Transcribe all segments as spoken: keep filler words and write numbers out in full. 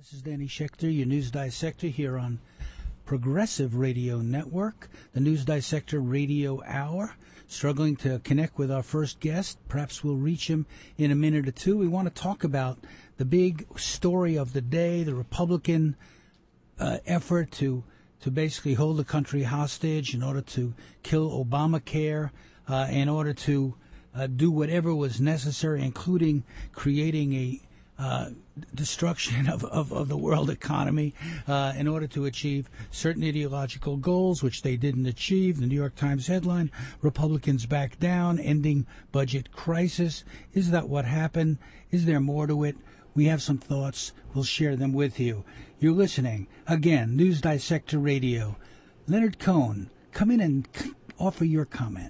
This is Danny Schechter, your News Dissector here on Progressive Radio Network, the News Dissector Radio Hour. Struggling to connect with our first guest. Perhaps we'll reach him in a minute or two. We want to talk about the big story of the day, the Republican uh, effort to to basically hold the country hostage in order to kill Obamacare, uh, in order to uh, do whatever was necessary, including creating a Uh, destruction of, of, of the world economy uh, in order to achieve certain ideological goals, which they didn't achieve. The New York Times headline, Republicans back down, ending budget crisis. Is that what happened? Is there more to it? We have some thoughts. We'll share them with you. You're listening, again, News Dissector Radio. Leonard Cohen, come in and c- offer your comment.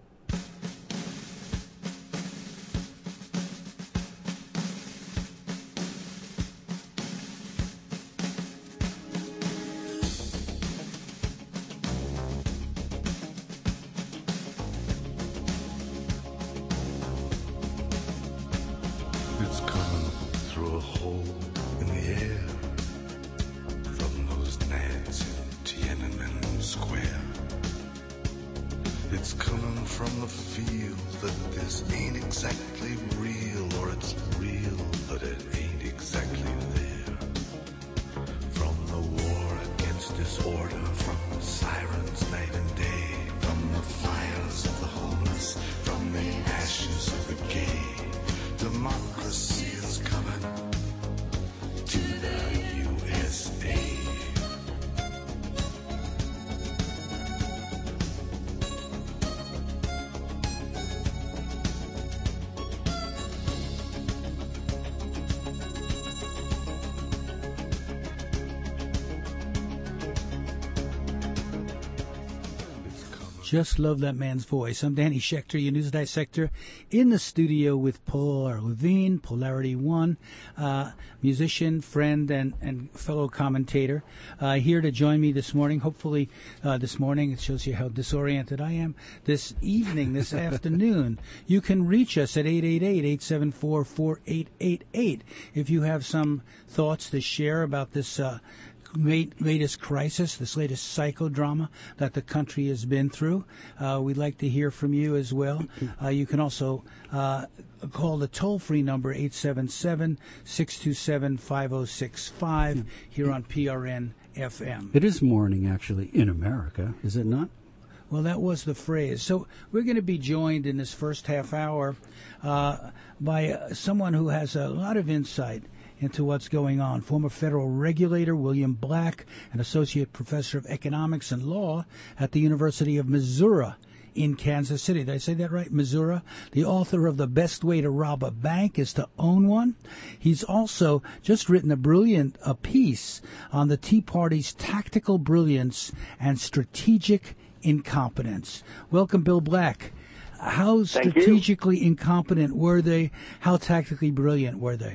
Just love that man's voice. I'm Danny Schechter, your News Dissector, in the studio with Paul R. Levine, Polarity One, uh, musician, friend, and, and fellow commentator, uh, here to join me this morning. Hopefully uh, this morning, it shows you how disoriented I am. This evening, this afternoon, you can reach us at eight eight eight, eight seven four, four eight eight eight if you have some thoughts to share about this uh Late, latest crisis, this latest psychodrama that the country has been through. Uh, we'd like to hear from you as well. Uh, you can also uh, call the toll-free number eight seven seven, six two seven, five zero six five here on P R N F M. It is morning, actually, in America, is it not? Well, that was the phrase. So we're going to be joined in this first half hour uh, by uh, someone who has a lot of insight into what's going on. Former federal regulator William Black, an associate professor of economics and law at the University of Missouri in Kansas City. Did I say that right? Missouri. The author of The Best Way to Rob a Bank is to Own One. He's also just written a brilliant a piece on the Tea Party's tactical brilliance and strategic incompetence. Welcome, Bill Black. How strategically incompetent were they? How tactically brilliant were they?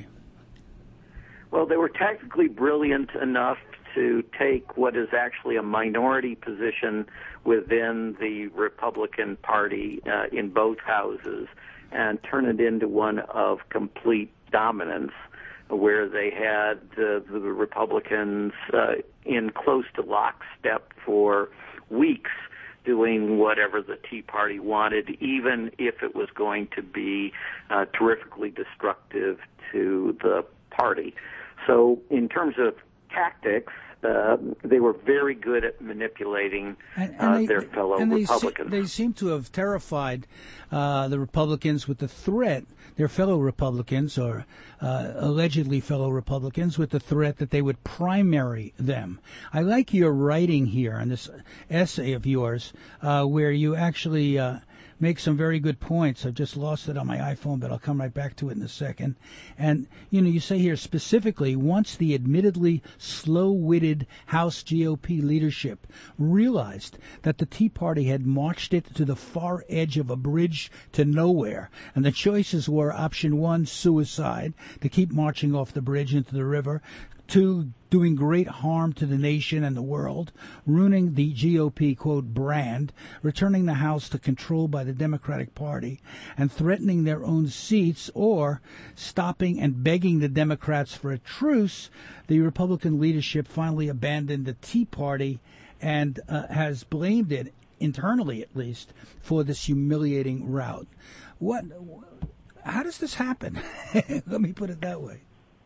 Well, they were tactically brilliant enough to take what is actually a minority position within the Republican Party uh, in both houses and turn it into one of complete dominance, where they had uh, the Republicans uh, in close to lockstep for weeks doing whatever the Tea Party wanted, even if it was going to be uh, terrifically destructive to the party. So in terms of tactics, uh, they were very good at manipulating and, and uh, they, their fellow and they Republicans. Se- they seem to have terrified uh, the Republicans with the threat, their fellow Republicans, or uh, allegedly fellow Republicans, with the threat that they would primary them. I like your writing here in this essay of yours, uh, where you actually uh, make some very good points. I've just lost it on my iPhone, but I'll come right back to it in a second. And, you know, you say here specifically, once the admittedly slow-witted House G O P leadership realized that the Tea Party had marched it to the far edge of a bridge to nowhere, and the choices were option one, suicide, to keep marching off the bridge into the river, Two, doing great harm to the nation and the world, ruining the G O P, quote, brand, returning the House to control by the Democratic Party, and threatening their own seats, or stopping and begging the Democrats for a truce. The Republican leadership finally abandoned the Tea Party and uh, has blamed it, internally at least, for this humiliating rout. What? How does this happen? Let me put it that way.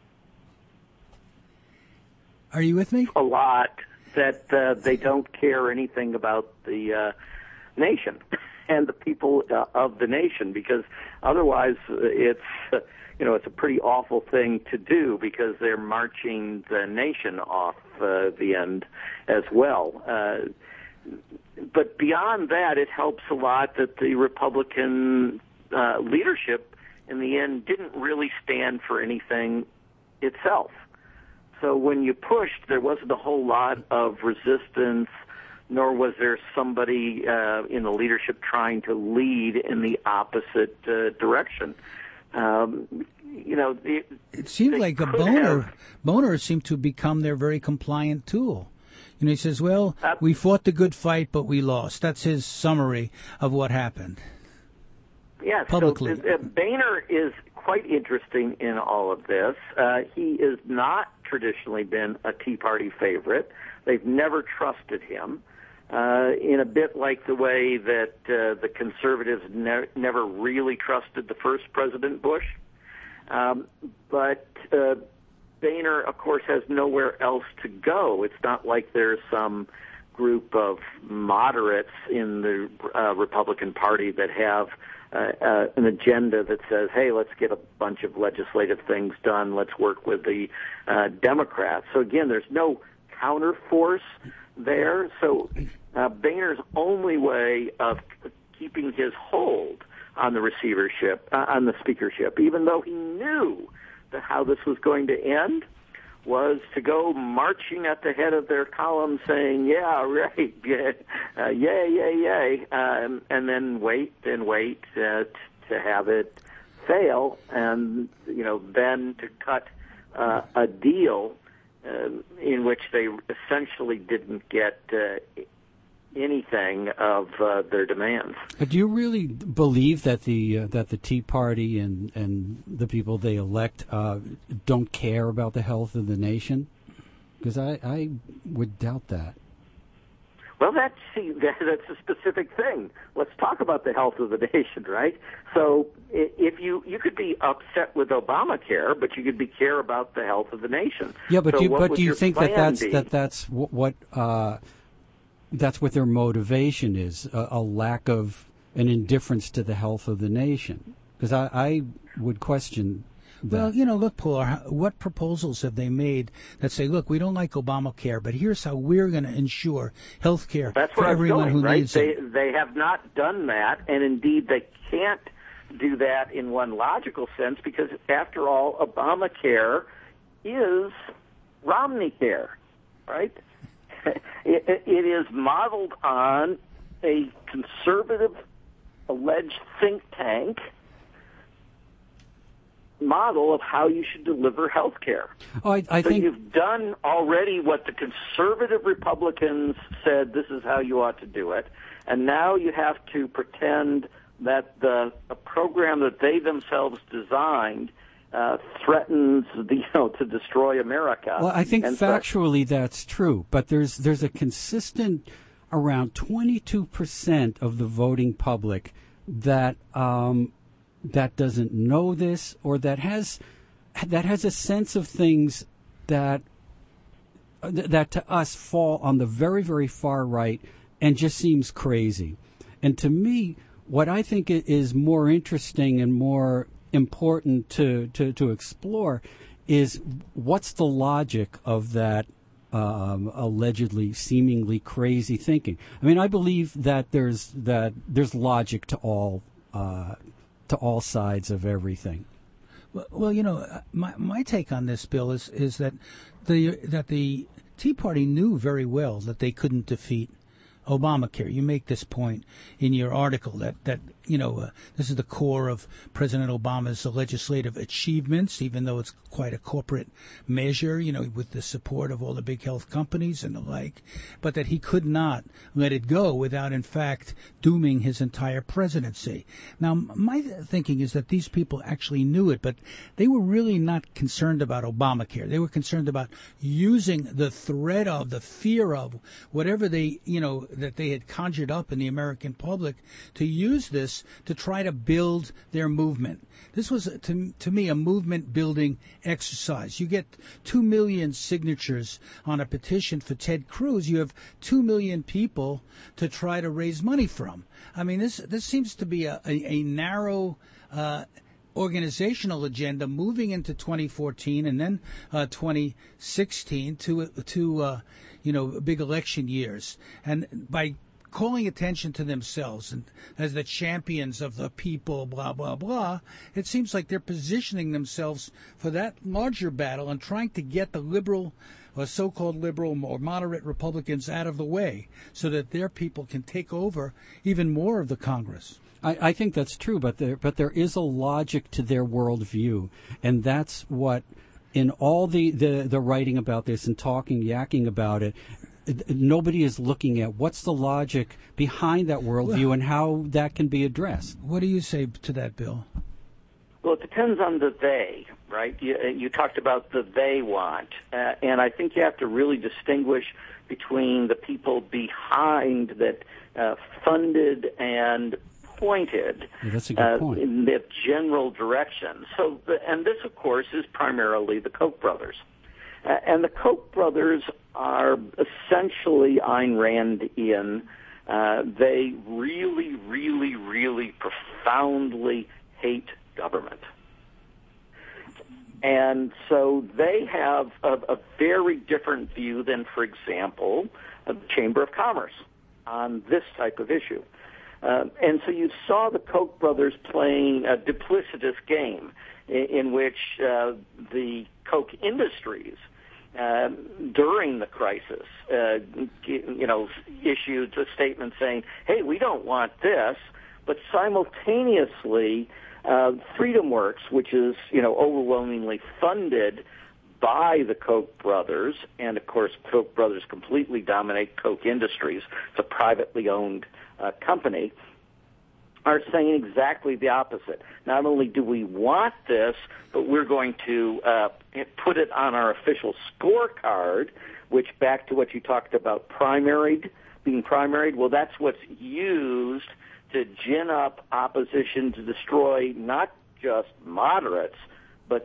Are you with me? A lot that uh, they don't care anything about the uh, nation and the people uh, of the nation, because otherwise it's uh, you know it's a pretty awful thing to do, because they're marching the nation off uh, the end as well. Uh, but beyond that, it helps a lot that the Republican uh, leadership in the end didn't really stand for anything itself. So when you pushed, there wasn't a whole lot of resistance, nor was there somebody uh, in the leadership trying to lead in the opposite uh, direction. Um, you know, the, it seemed like a Boehner. Have, Boehner seemed to become their very compliant tool. You know, he says, "Well, uh, we fought the good fight, but we lost." That's his summary of what happened. Yes, publicly. So, uh, Boehner is quite interesting in all of this. Uh, he has not traditionally been a Tea Party favorite. They've never trusted him, uh, in a bit like the way that uh, the conservatives ne- never really trusted the first President Bush. Um, but uh, Boehner, of course, has nowhere else to go. It's not like there's some group of moderates in the uh, Republican Party that have Uh, uh, an agenda that says, hey, let's get a bunch of legislative things done. Let's work with the uh, Democrats. So, again, there's no counterforce there. So uh, Boehner's only way of keeping his hold on the receivership, uh, on the speakership, even though he knew that how this was going to end, was to go marching at the head of their column saying, yeah, right, yeah, uh, yay, yay, yay, um, and then wait and wait uh, t- to have it fail, and, you know, then to cut uh, a deal uh, in which they essentially didn't get uh, anything of uh, their demands. Do you really believe that the uh, that the Tea Party and, and the people they elect uh, don't care about the health of the nation? Because I, I would doubt that. Well, that's see, that, that's a specific thing. Let's talk about the health of the nation, right? So, if you you could be upset with Obamacare, but you could be care about the health of the nation. Yeah, but so do you, what but would do you your think that plan that's be? that that's what. what uh, That's what their motivation is, a, a lack of an indifference to the health of the nation. Because I, I would question that. Well, you know, look, Paul, what proposals have they made that say, look, we don't like Obamacare, but here's how we're going to ensure health care for everyone going, who right? needs they, it? They have not done that, and indeed they can't do that in one logical sense, because, after all, Obamacare is Romney care, right? It, it is modeled on a conservative alleged think tank model of how you should deliver health care. Oh, I, I so think you've done already what the conservative Republicans said this is how you ought to do it, and now you have to pretend that the a program that they themselves designed Uh, threatens, the, you know, to destroy America. Well, I think and factually so, that's true, but there's there's a consistent around twenty-two percent of the voting public that um, that doesn't know this, or that has that has a sense of things that that to us fall on the very very far right and just seems crazy. And to me, what I think is more interesting and more important to, to, to explore is what's the logic of that um, allegedly, seemingly crazy thinking. I mean, I believe that there's that there's logic to all uh, to all sides of everything. Well, well, you know, my my take on this, Bill, is is that the that the Tea Party knew very well that they couldn't defeat Obamacare. You make this point in your article that, that you know, uh, this is the core of President Obama's legislative achievements, even though it's quite a corporate measure, you know, with the support of all the big health companies and the like, but that he could not let it go without, in fact, dooming his entire presidency. Now, my thinking is that these people actually knew it, but they were really not concerned about Obamacare. They were concerned about using the threat of, the fear of, whatever they, you know, that they had conjured up in the American public, to use this to try to build their movement. This was, to, to me, a movement-building exercise. You get two million signatures on a petition for Ted Cruz. You have two million people to try to raise money from. I mean, this this seems to be a, a, a narrow uh, organizational agenda moving into twenty fourteen and then uh, twenty sixteen to to uh, you know, big election years, and by calling attention to themselves and as the champions of the people, blah, blah, blah, it seems like they're positioning themselves for that larger battle and trying to get the liberal or so-called liberal or moderate Republicans out of the way so that their people can take over even more of the Congress. I, I think that's true, but there, but there is a logic to their worldview, and that's what, in all the, the, the writing about this and talking, yakking about it, nobody is looking at what's the logic behind that worldview well, and how that can be addressed. What do you say to that, Bill? Well, it depends on the they, right? You, you talked about the they want, uh, and I think you have to really distinguish between the people behind that uh, funded and pointed yeah, that's a good uh, point. in the general direction. So, the, and this, of course, is primarily the Koch brothers. Uh, and the Koch brothers are essentially Ayn Randian. Uh, they really, really, really profoundly hate government. And so they have a, a very different view than, for example, the Chamber of Commerce on this type of issue. Uh, and so you saw the Koch brothers playing a duplicitous game in, in which uh, the Koch industries Uh, during the crisis, uh, you know, issued a statement saying, hey, we don't want this, but simultaneously, uh, FreedomWorks, which is, you know, overwhelmingly funded by the Koch brothers, and of course, Koch brothers completely dominate Koch Industries, it's a privately owned uh, company, are saying exactly the opposite. Not only do we want this, but we're going to uh, put it on our official scorecard, which, back to what you talked about, primaried, being primaried, well, that's what's used to gin up opposition to destroy not just moderates, but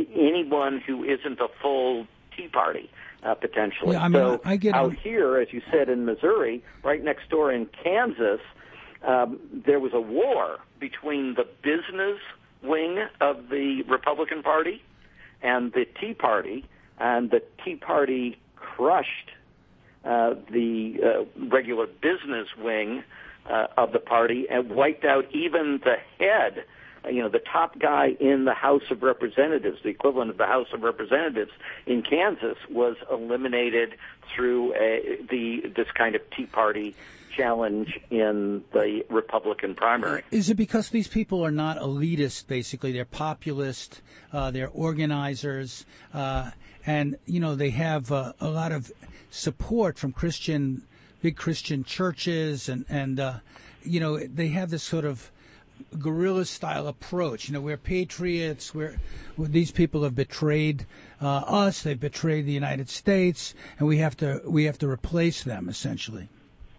anyone who isn't a full Tea Party, uh, potentially. Yeah, I mean, so I get out it. here, as you said, in Missouri, right next door in Kansas, Um, there was a war between the business wing of the Republican Party and the Tea Party, and the Tea Party crushed uh, the uh, regular business wing uh, of the party and wiped out even the head, you know, the top guy in the House of Representatives, the equivalent of the House of Representatives in Kansas, was eliminated through a, the this kind of Tea Party challenge in the Republican primary. Is it because these people are not elitist, basically? They're populist, uh, they're organizers, uh, and, you know, they have uh, a lot of support from Christian, big Christian churches, and, and uh, you know, they have this sort of guerrilla-style approach. You know, we're patriots, we're, these people have betrayed uh, us, they've betrayed the United States, and we have to we have to replace them, essentially.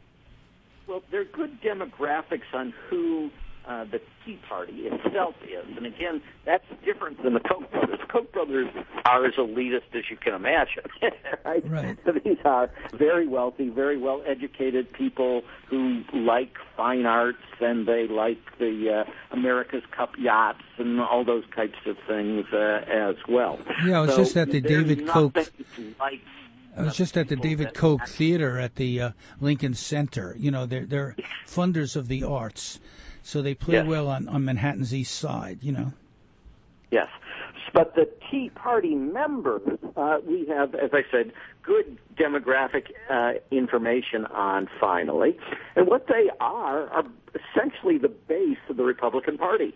Well, there are good demographics on who uh, the Tea Party itself is. And again, that's different than the Koch brothers. The Koch brothers are as elitist as you can imagine. Right? Right. So these are very wealthy, very well-educated people who like fine arts, and they like the uh, America's Cup yachts and all those types of things uh, as well. Yeah, it was so just at the David Koch... Like I was just at the David Koch Theater at the uh, Lincoln Center. You know, they're, they're funders of the arts, so they play yes. well on, on Manhattan's East Side, you know. Yes. But the Tea Party members, uh, we have, as I said, good demographic uh, information on finally. And what they are are essentially the base of the Republican Party.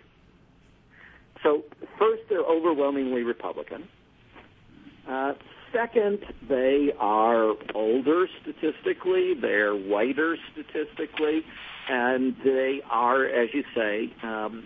So first, they're overwhelmingly Republican. Uh, second, they are older statistically, they're whiter statistically, and they are, as you say, um,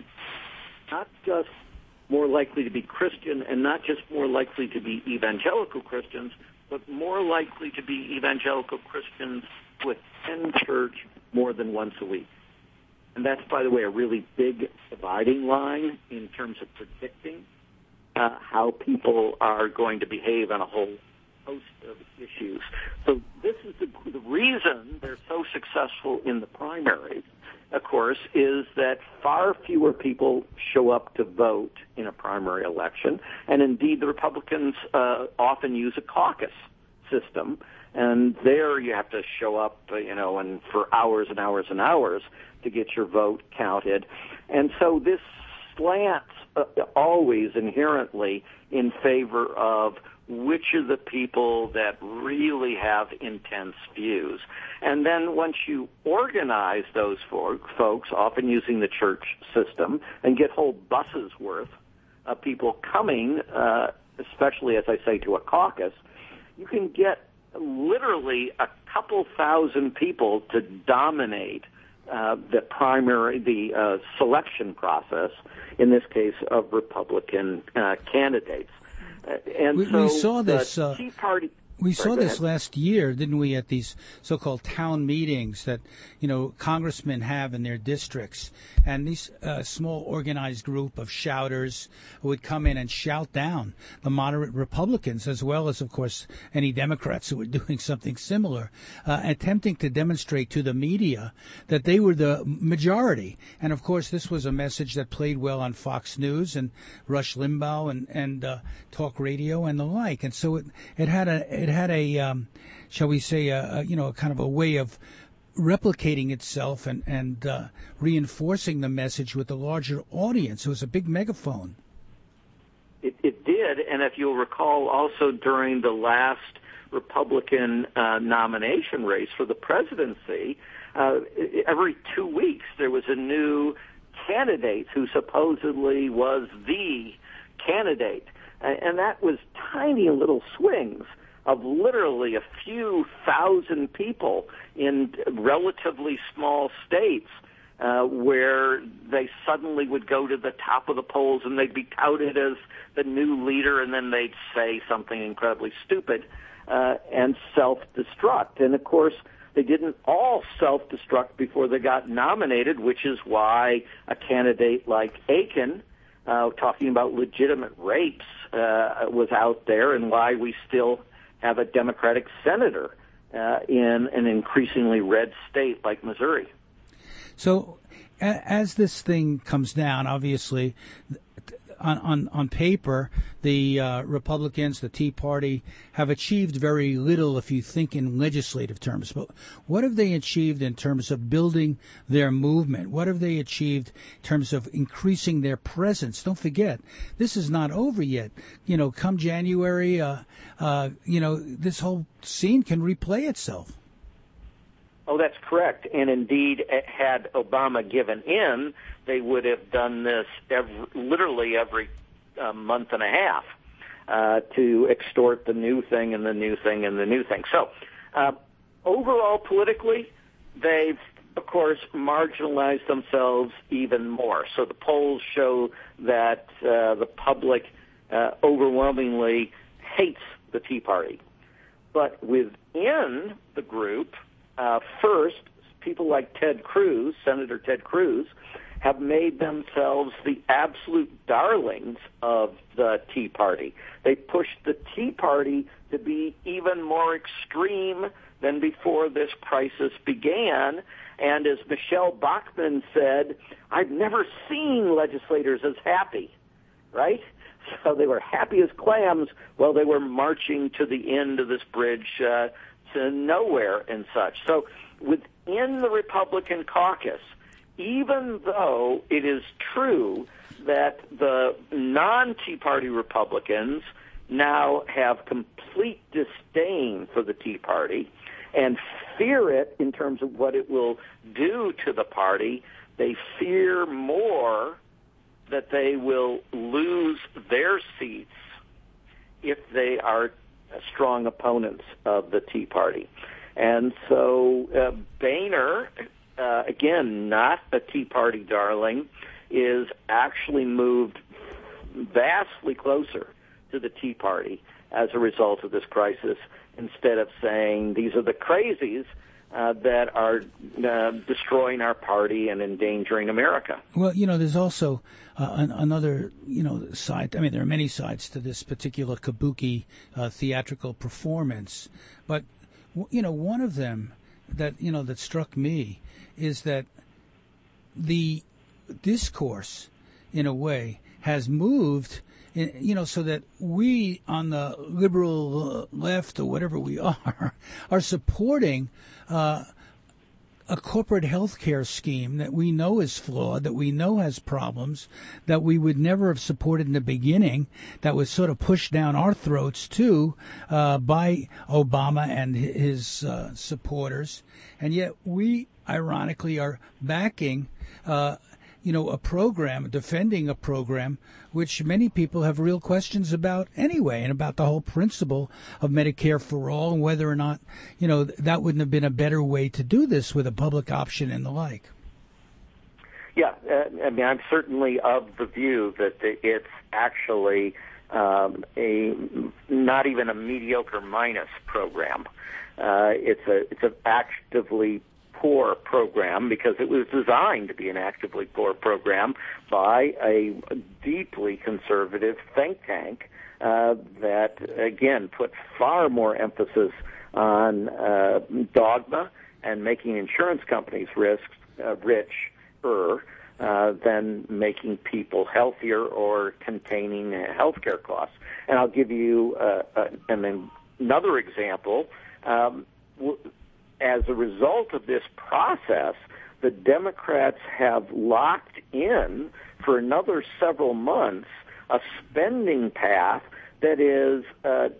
not just more likely to be Christian and not just more likely to be evangelical Christians, but more likely to be evangelical Christians who attend church more than once a week. And that's, by the way, a really big dividing line in terms of predicting uh, how people are going to behave on a whole host of issues. So this is the, the reason they're so successful in the primaries, of course, is that far fewer people show up to vote in a primary election. And indeed, the Republicans uh, often use a caucus system. And there you have to show up, uh, you know, and for hours and hours and hours to get your vote counted. And so this slants uh, always inherently in favor of which are the people that really have intense views. And then once you organize those for, folks, often using the church system, and get whole buses worth of people coming, uh, especially, as I say, to a caucus, you can get literally a couple thousand people to dominate uh, the primary, the uh, selection process, in this case, of Republican uh, candidates. Uh, and we, so we saw this. The uh, Tea Party. We Sorry, saw this ahead. last year, didn't we, at these so-called town meetings that, you know, congressmen have in their districts. And these uh, small organized group of shouters would come in and shout down the moderate Republicans, as well as, of course, any Democrats who were doing something similar, uh, attempting to demonstrate to the media that they were the majority. And, of course, this was a message that played well on Fox News and Rush Limbaugh and, and uh, talk radio and the like. And so it, it had a... It had a, um, shall we say, a, a, you know, a kind of a way of replicating itself and, and uh, reinforcing the message with a larger audience. It was a big megaphone. It, it did, and if you'll recall, also during the last Republican uh, nomination race for the presidency, uh, every two weeks there was a new candidate who supposedly was the candidate, and that was tiny little swings of literally a few thousand people in relatively small states uh, where they suddenly would go to the top of the polls and they'd be touted as the new leader, and then they'd say something incredibly stupid uh, and self-destruct. And, of course, they didn't all self-destruct before they got nominated, which is why a candidate like Akin, uh, talking about legitimate rapes, uh, was out there, and why we still have a Democratic senator uh, in an increasingly red state like Missouri. So a- as this thing comes down, obviously, on, on, on paper, the uh, Republicans, the Tea Party, have achieved very little if you think in legislative terms. But what have they achieved in terms of building their movement? What have they achieved in terms of increasing their presence? Don't forget, this is not over yet. You know, come January, uh, uh, you know, this whole scene can replay itself. Oh, that's correct. And indeed, had Obama given in, they would have done this every, literally every uh, month and a half uh, to extort the new thing and the new thing and the new thing. So uh, overall, politically, they've, of course, marginalized themselves even more. So the polls show that uh, the public uh, overwhelmingly hates the Tea Party. But within the group, Uh, first, people like Ted Cruz, Senator Ted Cruz, have made themselves the absolute darlings of the Tea Party. They pushed the Tea Party to be even more extreme than before this crisis began. And as Michelle Bachmann said, I've never seen legislators as happy, right? So they were happy as clams while they were marching to the end of this bridge uh, to nowhere and such. So within the Republican caucus, even though it is true that the non-Tea Party Republicans now have complete disdain for the Tea Party and fear it in terms of what it will do to the party. They fear more that they will lose their seats if they are strong opponents of the Tea Party. And so uh, Boehner, uh, again, not a Tea Party darling, is actually moved vastly closer to the Tea Party as a result of this crisis, instead of saying these are the crazies uh, that are uh, destroying our party and endangering America. Well, you know, there's also uh, an, another, you know, side. I mean, there are many sides to this particular kabuki uh, theatrical performance, but you know, one of them that you know that struck me is that the discourse, in a way, has moved. You know, so that we on the liberal left or whatever we are, are supporting uh, a corporate health care scheme that we know is flawed, that we know has problems, that we would never have supported in the beginning, that was sort of pushed down our throats too uh, by Obama and his uh, supporters. And yet we, ironically, are backing uh, you know, a program, defending a program, which many people have real questions about anyway, and about the whole principle of Medicare for all, and whether or not, you know, that wouldn't have been a better way to do this with a public option and the like. Yeah, uh, I mean, I'm certainly of the view that it's actually um, a not even a mediocre minus program. Uh, it's a it's an actively poor program because it was designed to be an actively poor program by a deeply conservative think tank uh, that, again, put far more emphasis on uh, dogma and making insurance companies risk, uh, richer uh, than making people healthier or containing uh, health care costs. And I'll give you uh, uh, and another example. Um, w- As a result of this process, the Democrats have locked in for another several months a spending path that is uh,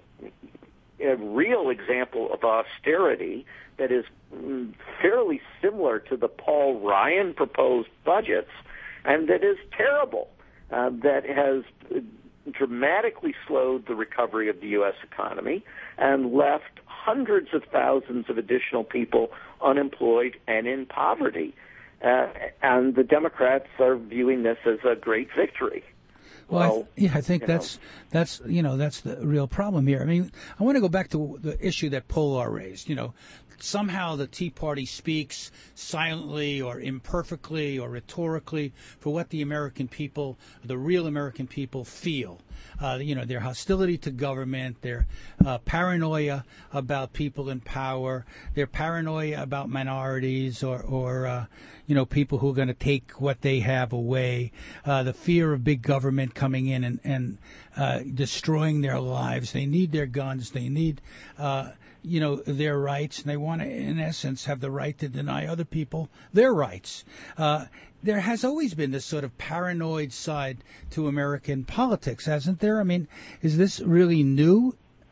a real example of austerity that is fairly similar to the Paul Ryan proposed budgets, and that is terrible, uh, that has dramatically slowed the recovery of the U S economy and left hundreds of thousands of additional people unemployed and in poverty. Uh, and the Democrats are viewing this as a great victory. Well, well I th- yeah, I think that's know. that's you know that's the real problem here. I mean, I want to go back to the issue that Polar raised. You know, somehow the Tea Party speaks silently or imperfectly or rhetorically for what the American people, the real American people, feel. Uh, you know, their hostility to government, their uh, paranoia about people in power, their paranoia about minorities or, or uh, you know, people who are going to take what they have away, uh, the fear of big government coming in and, and uh, destroying their lives. They need their guns. They need, uh, you know, their rights. And they want to, in essence, have the right to deny other people their rights. Uh, There has always been this sort of paranoid side to American politics, hasn't there? I mean, is this really new?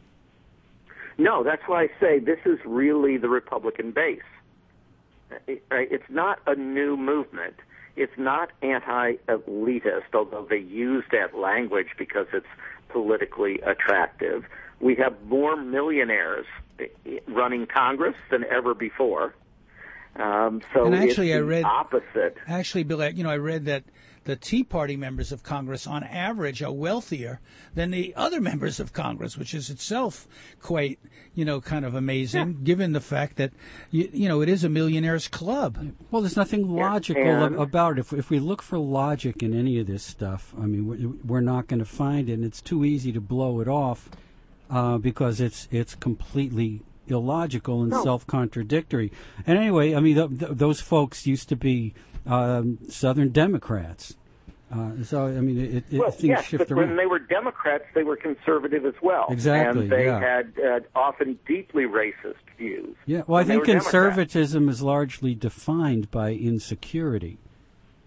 No, that's why I say this is really the Republican base. It's not a new movement. It's not anti-elitist, although they use that language because it's politically attractive. We have more millionaires running Congress than ever before. Um, so and actually, it's I read, the opposite. Actually, Bill, you know, I read that the Tea Party members of Congress, on average, are wealthier than the other members of Congress, which is itself quite, you know, kind of amazing, yeah. given the fact that, you, you know, it is a millionaires club. Well, there's nothing logical and, about it. If, if we look for logic in any of this stuff, I mean, we're, we're not going to find it, and it's too easy to blow it off uh, because it's it's completely illogical and no. self-contradictory. And anyway, I mean, th- th- those folks used to be um, Southern Democrats. Uh, so, I mean, it, it, well, things yes, shift but around. when they were Democrats, they were conservative as well. Exactly, and they yeah. had uh, often deeply racist views. Yeah, well, I think conservatism Democrats. is largely defined by insecurity.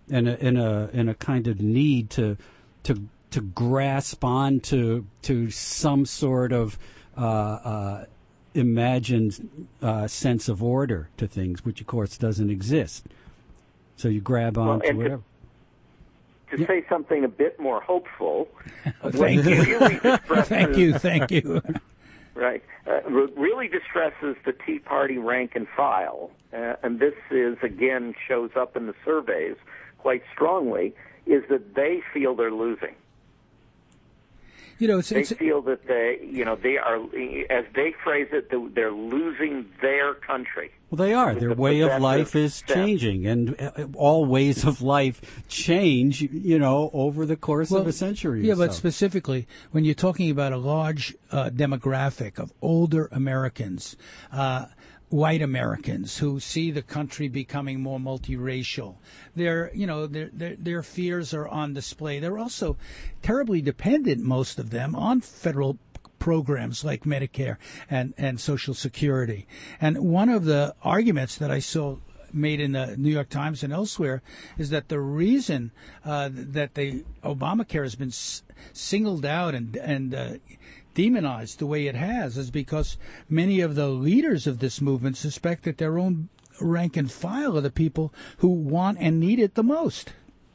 and a, in a in a kind of need to to to grasp on to to some sort of uh, uh, imagined uh, sense of order to things, which of course doesn't exist. So you grab on well, to whatever. To, to yeah. say something a bit more hopeful, thank you, really thank you, thank you. Right, uh, really distresses the Tea Party rank and file, uh, and this is again shows up in the surveys quite strongly, is that they feel they're losing. You know, it's, they it's, feel that they, you know, they are, as they phrase it, they're losing their country. Well, they are. Their the way of life is step. changing, and all ways of life change, you know, over the course well, of a century. Yeah, or but so. specifically, when you're talking about a large uh, demographic of older Americans, uh, white Americans who see the country becoming more multiracial, their, you know, their, their their fears are on display. They're also terribly dependent, most of them, on federal programs like Medicare and, and Social Security. And one of the arguments that I saw made in the New York Times and elsewhere is that the reason uh, that the Obamacare has been s- singled out and and uh, demonized the way it has is because many of the leaders of this movement suspect that their own rank and file are the people who want and need it the most.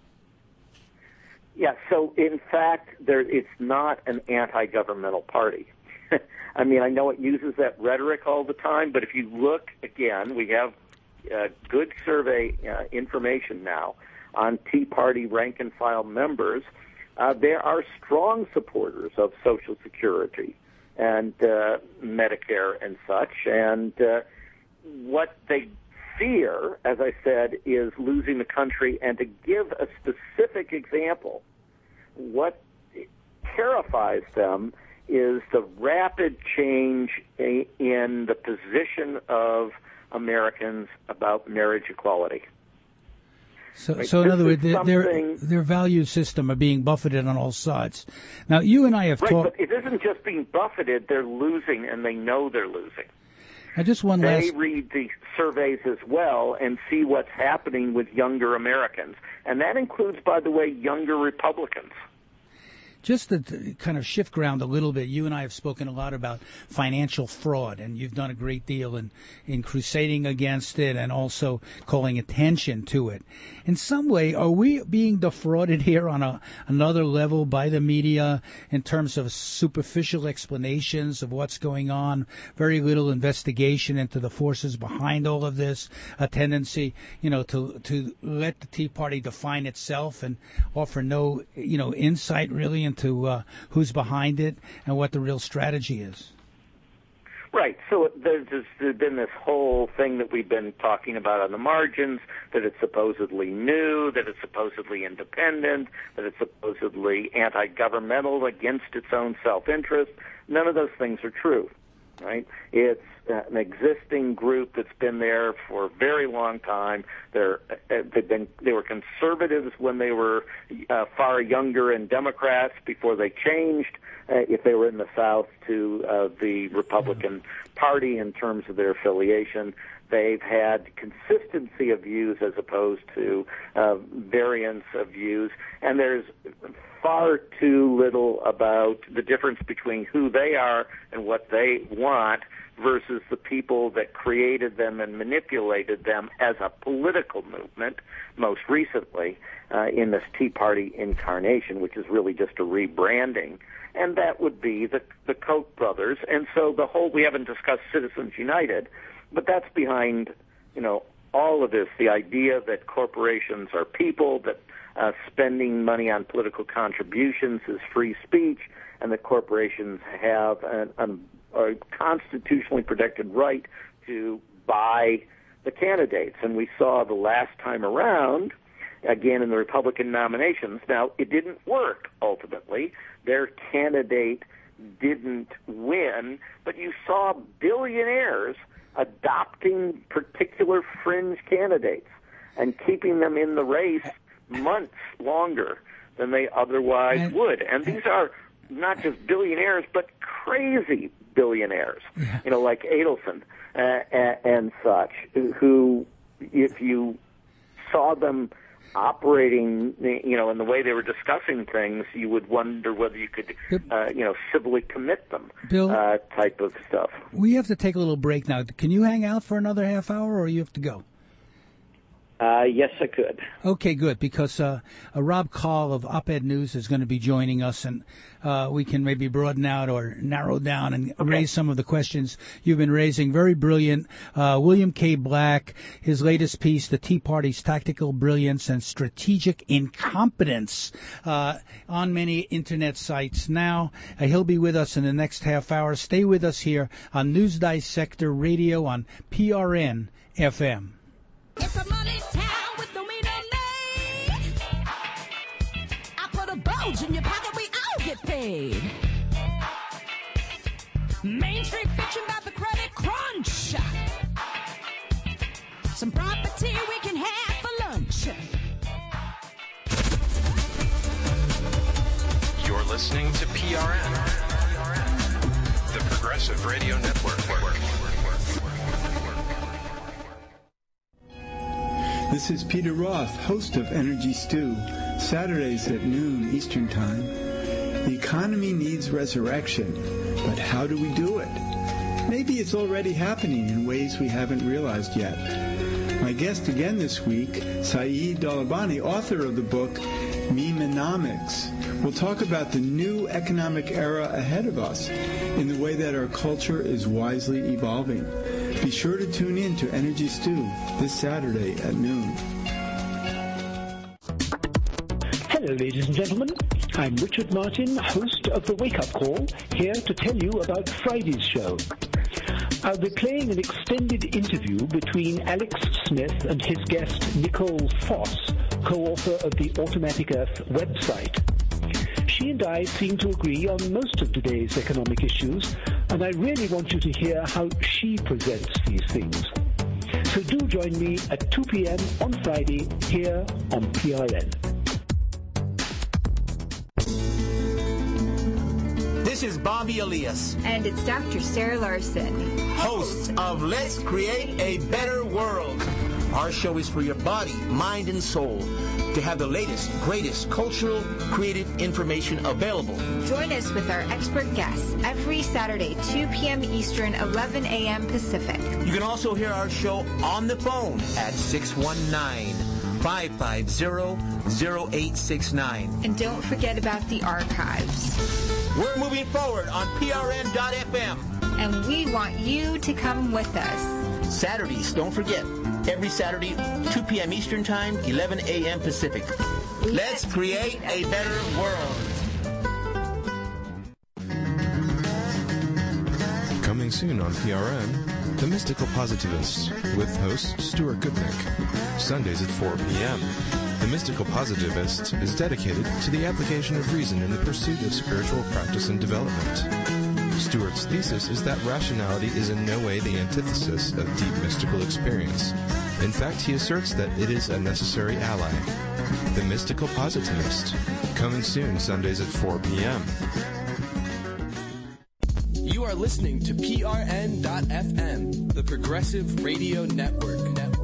Yeah, so in fact, there, it's not an anti-governmental party. I mean, I know it uses that rhetoric all the time, but if you look, again, we have uh, good survey uh, information now on Tea Party rank and file members. Uh, there are strong supporters of Social Security and uh, Medicare and such, and uh, what they fear, as I said, is losing the country. And to give a specific example, what terrifies them is the rapid change in the position of Americans about marriage equality. So, right? so in This other words, is their, their their value system are being buffeted on all sides. Now, you and I have right, talked. but it isn't just being buffeted; they're losing, and they know they're losing. I just one they last. read the surveys as well and see what's happening with younger Americans, and that includes, by the way, younger Republicans. Just to t- kind of shift ground a little bit, you and I have spoken a lot about financial fraud, and you've done a great deal in, in crusading against it and also calling attention to it. In some way, are we being defrauded here on a, another level by the media in terms of superficial explanations of what's going on, very little investigation into the forces behind all of this, a tendency, you know, to, to let the Tea Party define itself and offer no, you know, insight really into to uh, who's behind it and what the real strategy is? Right. So there's, there's been this whole thing that we've been talking about on the margins, that it's supposedly new, that it's supposedly independent, that it's supposedly anti-governmental against its own self-interest. None of those things are true, right? It's uh, an existing group that's been there for a very long time. They're, uh, they've been, they were conservatives when they were uh, far younger and Democrats before they changed, uh, if they were in the South, to uh, the Republican Party in terms of their affiliation. They've had consistency of views as opposed to uh, variance of views, and there's far too little about the difference between who they are and what they want versus the people that created them and manipulated them as a political movement, most recently uh, in this Tea Party incarnation, which is really just a rebranding. And that would be the, the Koch brothers. And so the whole, we haven't discussed Citizens United, but that's behind, you know, all of this, the idea that corporations are people, that uh, spending money on political contributions is free speech, and that corporations have an, an, a constitutionally protected right to buy the candidates. And we saw the last time around, again in the Republican nominations, now it didn't work ultimately. Their candidate didn't win, but you saw billionaires adopting particular fringe candidates and keeping them in the race months longer than they otherwise and, would. And these are not just billionaires, but crazy billionaires, yeah. you know, like Adelson uh, and, and such, who, if you saw them operating, you know, in the way they were discussing things, you would wonder whether you could, uh, you know, civilly commit them, Bill, uh, type of stuff. We have to take a little break now. Can you hang out for another half hour, or you have to go? Uh, yes, I could. Okay, good, because uh, uh, Rob Call of Op-Ed News is going to be joining us, and uh, we can maybe broaden out or narrow down and okay. raise some of the questions you've been raising. Very brilliant. Uh, William K. Black, his latest piece, The Tea Party's Tactical Brilliance and Strategic Incompetence, uh, on many Internet sites now. Uh, he'll be with us in the next half hour. Stay with us here on News Dissector Radio on P R N F M. It's a money town with no meaning name. I put a bulge in your pocket, we all get paid. Main Street fiction about the credit crunch. Some property we can have for lunch. You're listening to P R N, the Progressive Radio Network. This is Peter Roth, host of Energy Stew, Saturdays at noon Eastern Time. The economy needs resurrection, but how do we do it? Maybe it's already happening in ways we haven't realized yet. My guest again this week, Saeed Dalabani, author of the book Memenomics, will talk about the new economic era ahead of us in the way that our culture is wisely evolving. Be sure to tune in to Energy Stew this Saturday at noon. Hello, ladies and gentlemen. I'm Richard Martin, host of The Wake Up Call, here to tell you about Friday's show. I'll be playing an extended interview between Alex Smith and his guest Nicole Foss, co-author of the Automatic Earth website. She and I seem to agree on most of today's economic issues, and I really want you to hear how she presents these things. So do join me at two p.m. on Friday here on P R N. This is Bobby Elias. And it's Doctor Sarah Larson, host of Let's Create a Better World. Our show is for your body, mind, and soul to have the latest, greatest cultural, creative information available. Join us with our expert guests every Saturday, two p.m. Eastern, eleven a.m. Pacific. You can also hear our show on the phone at six one nine, five five zero, zero eight six nine. And don't forget about the archives. We're moving forward on P R N dot F M. And we want you to come with us. Saturdays, don't forget. Every Saturday, two p.m. Eastern Time, eleven a.m. Pacific. Let's create a better world. Coming soon on P R N, The Mystical Positivist, with host Stuart Goodnick. Sundays at four p.m. The Mystical Positivist is dedicated to the application of reason in the pursuit of spiritual practice and development. Stuart's thesis is that rationality is in no way the antithesis of deep mystical experience. In fact, he asserts that it is a necessary ally. The Mystical Positivist, coming soon Sundays at four p.m. You are listening to P R N dot F M, the Progressive Radio Network. Network.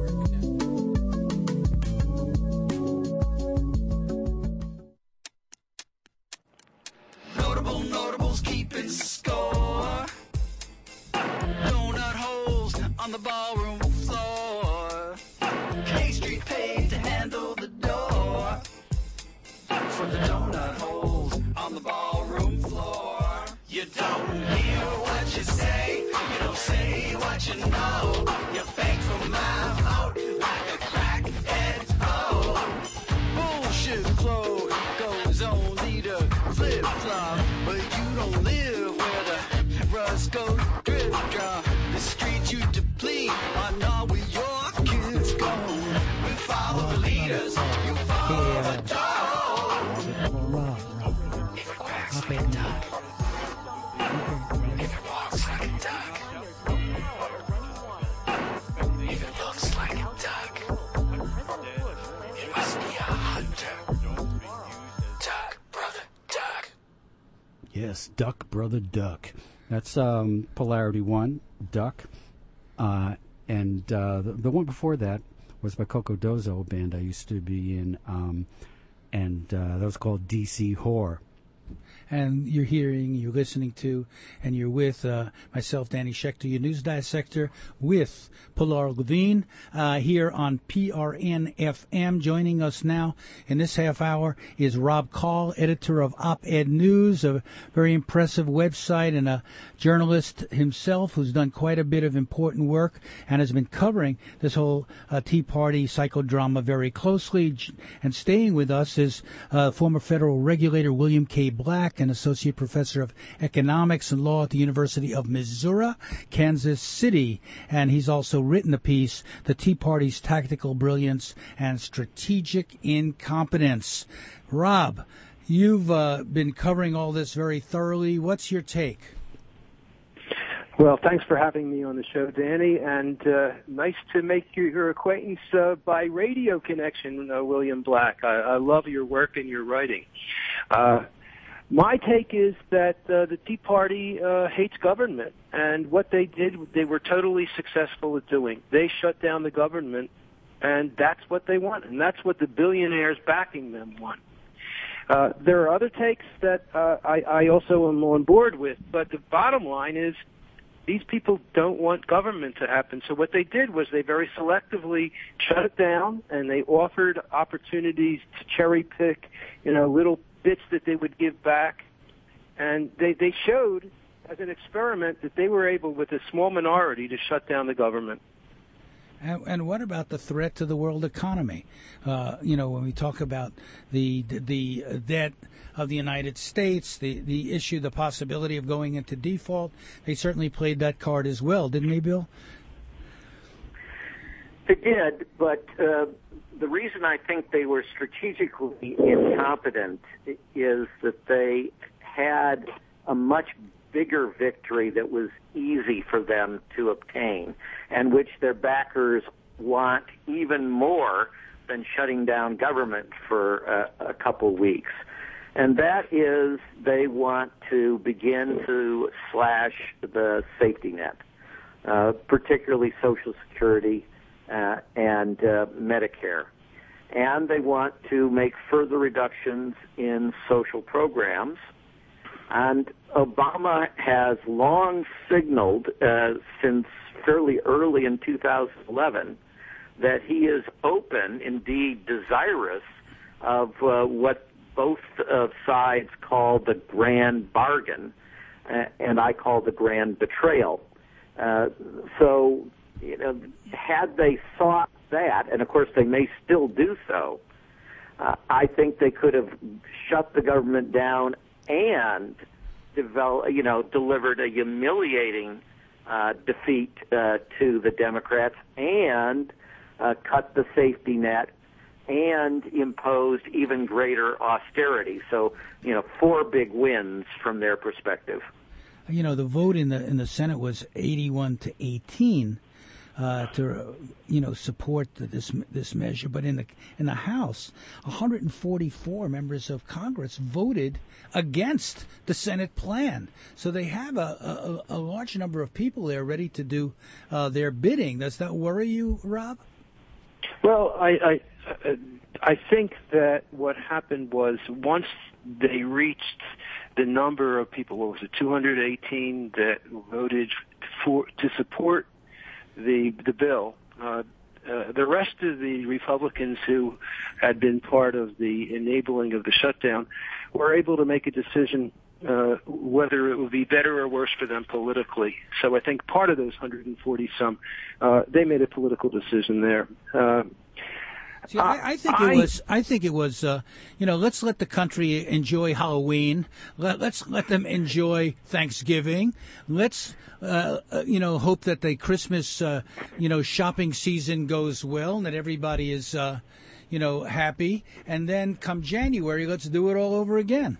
Notable notables keeping score. Donut holes on the ballroom floor. K Street paid to handle the door. For the donut holes on the ballroom floor. You don't hear what you say. You don't say what you know. You fake from my vote like a crackhead's hoe. Bullshit flow goes only to flip flop, but you don't live where the rust goes drip drop. The streets you deplete are not where your kids go. We follow the leaders, you follow the dog. If it quacks like a duck, if it walks like a duck, if it looks like a duck, it must be a hunter. Duck, brother, duck. Yes, Duck, Brother, Duck. That's um, Polarity One, Duck. Uh, and uh, the, the one before that was by Coco Dozo, a band I used to be in, um, and uh, that was called D C Whore. And you're hearing, you're listening to, and you're with uh, myself, Danny Schechter, your news dissector, with Pilar Levine uh, here on P R N F M. Joining us now in this half hour is Rob Call, editor of Op-Ed News, a very impressive website, and a journalist himself who's done quite a bit of important work and has been covering this whole uh, Tea Party psychodrama very closely. And staying with us is uh, former federal regulator William K. Black, an associate professor of economics and law at the University of Missouri, Kansas City. And he's also written a piece, The Tea Party's Tactical Brilliance and Strategic Incompetence. Rob, you've uh, been covering all this very thoroughly. What's your take? Well, thanks for having me on the show, Danny, and uh, nice to make your, your acquaintance uh, by radio connection, uh, William Black. I, I love your work and your writing. Uh, My take is that uh, the Tea Party uh, hates government, and what they did, they were totally successful at doing. They shut down the government, and that's what they want, and that's what the billionaires backing them want. Uh, there are other takes that uh, I, I also am on board with, but the bottom line is these people don't want government to happen. So what they did was they very selectively shut it down, and they offered opportunities to cherry pick, you know, little bits that they would give back. And they, they showed as an experiment that they were able, with a small minority, to shut down the government. And, and what about the threat to the world economy? Uh, you know, when we talk about the the debt of the United States, the, the issue, the possibility of going into default, they certainly played that card as well, didn't they, Bill? They did, but uh, the reason I think they were strategically incompetent is that they had a much bigger victory that was easy for them to obtain, and which their backers want even more than shutting down government for uh, a couple weeks. And that is, they want to begin to slash the safety net, uh, particularly Social Security uh, and uh, Medicare. And they want to make further reductions in social programs. And Obama has long signaled, uh, since fairly early in two thousand eleven, that he is open, indeed desirous, of uh, what both uh, sides call the grand bargain, uh, and I call the grand betrayal. Uh, so, you know, had they sought that, and of course they may still do so, uh, I think they could have shut the government down and develop, you know, delivered a humiliating uh, defeat uh, to the Democrats, and uh, cut the safety net, and imposed even greater austerity. So, you know, four big wins from their perspective. You know, the vote in the in the Senate was eighty-one to eighteen uh, to uh, you know support this this measure, but in the in the House, one hundred forty-four members of Congress voted against the Senate plan. So they have a a, a large number of people there ready to do uh, their bidding. Does that worry you, Rob? Well, I, I I think that what happened was, once they reached the number of people, what was it, two hundred eighteen that voted for to support the the bill, uh, uh, the rest of the Republicans who had been part of the enabling of the shutdown were able to make a decision uh, whether it would be better or worse for them politically. So I think part of those one hundred forty some, uh, they made a political decision there. Uh, See, I, I think it was. I think it was. Uh, you know, let's let the country enjoy Halloween. Let, let's let them enjoy Thanksgiving. Let's, uh, uh, you know, hope that the Christmas, uh, you know, shopping season goes well and that everybody is, uh, you know, happy. And then come January, let's do it all over again.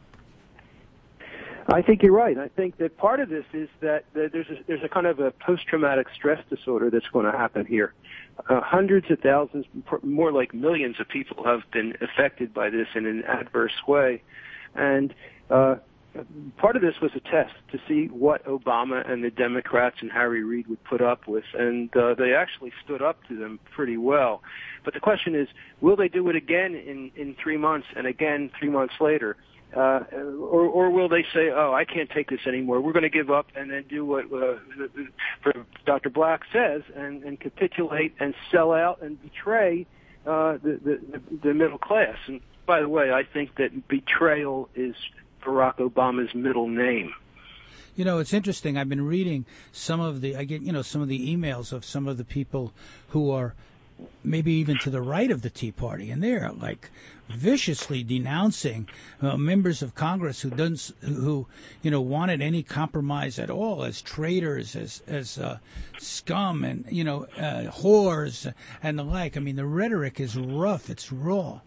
I think you're right. I think that part of this is that there's a, there's a kind of a post-traumatic stress disorder that's going to happen here. Uh, hundreds of thousands, more like millions of people have been affected by this in an adverse way. And uh, part of this was a test to see what Obama and the Democrats and Harry Reid would put up with, and uh, they actually stood up to them pretty well. But the question is, will they do it again in, in three months and again three months later? Uh, or, or will they say, oh, I can't take this anymore, we're going to give up and then do what uh, Doctor Black says and, and capitulate and sell out and betray uh, the, the, the middle class? And by the way, I think that betrayal is Barack Obama's middle name. You know, it's interesting. I've been reading some of the, I get, you know, some of the emails of some of the people who are maybe even to the right of the Tea Party, and they're like viciously denouncing uh, members of Congress who doesn't, who, you know, wanted any compromise at all as traitors, as as uh, scum, and you know, uh, whores and the like. I mean, the rhetoric is rough. It's raw.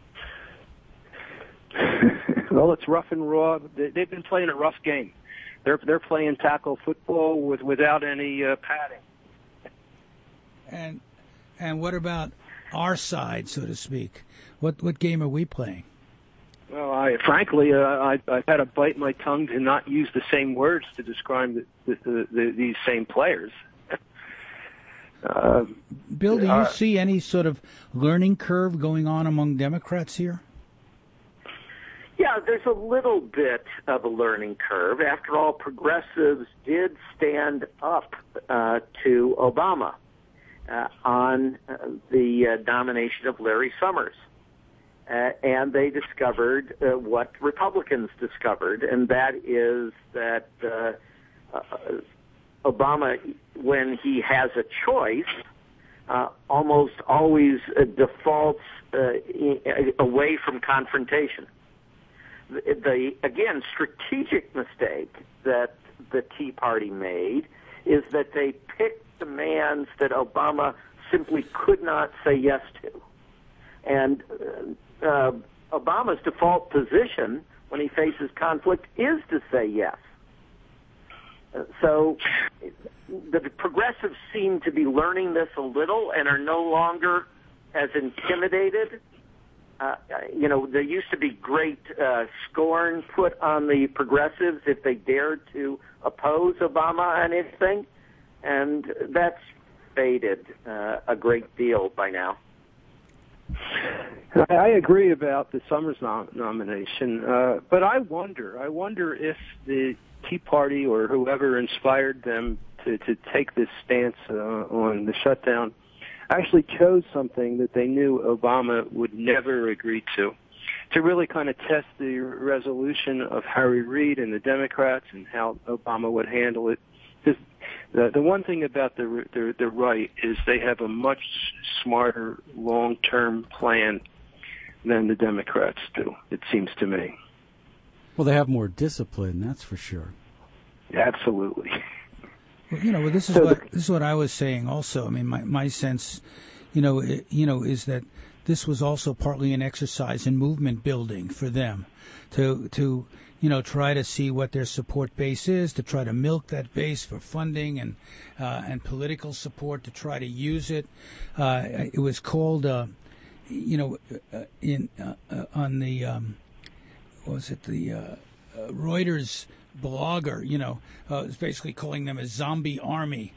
Well, it's rough and raw. They've been playing a rough game. They're they're playing tackle football with without any uh, padding. And and what about our side, so to speak? What what game are we playing? Well, I frankly, uh, I, I've had to bite my tongue to not use the same words to describe the, the, the, the, these same players. uh, Bill, do you uh, see any sort of learning curve going on among Democrats here? Yeah, there's a little bit of a learning curve. After all, progressives did stand up uh, to Obama uh, on uh, the uh, nomination of Larry Summers. Uh, and they discovered uh, what Republicans discovered, and that is that uh, uh, Obama, when he has a choice, uh, almost always uh, defaults uh, away from confrontation. The, the, again, strategic mistake that the Tea Party made is that they picked demands that Obama simply could not say yes to. And uh, uh, Obama's default position when he faces conflict is to say yes. Uh, so the progressives seem to be learning this a little and are no longer as intimidated. Uh, you know, there used to be great uh, scorn put on the progressives if they dared to oppose Obama on anything, and that's faded uh, a great deal by now. I agree about the Summers nom- nomination, uh, but I wonder, I wonder if the Tea Party or whoever inspired them to, to take this stance uh, on the shutdown actually chose something that they knew Obama would never agree to, to really kind of test the resolution of Harry Reid and the Democrats and how Obama would handle it. Because the, the one thing about the, the the right is they have a much smarter long-term plan than the Democrats do, it seems to me. Well, they have more discipline, that's for sure. Absolutely. Well, you know, well, this is so what the, this is what I was saying. Also, I mean, my my sense, you know, it, you know, is that this was also partly an exercise in movement building for them, to to you know try to see what their support base is, to try to milk that base for funding and uh, and political support, to try to use it. Uh, it was called, uh, you know, uh, in uh, uh, on the um, what was it the uh, uh, Reuters blogger, you know, uh, is basically calling them a zombie army,